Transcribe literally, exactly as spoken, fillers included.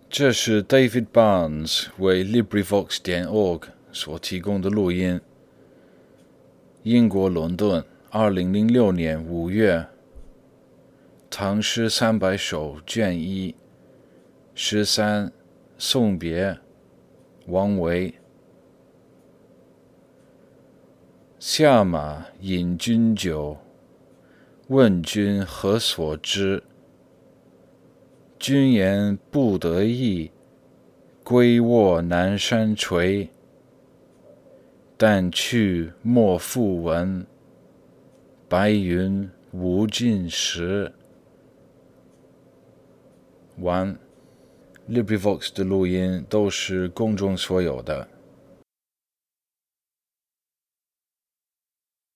这是 David Barnes 为 LibriVox 点 org 所提供的录音。英国伦敦，二零零六年五月。唐诗三百首卷一，十三，送别，王维。下马饮君酒，问君何所知？君言不得意，归卧南山陲。但去莫复闻，白云无尽时。完。LibriVox 的录音都是公众所有的。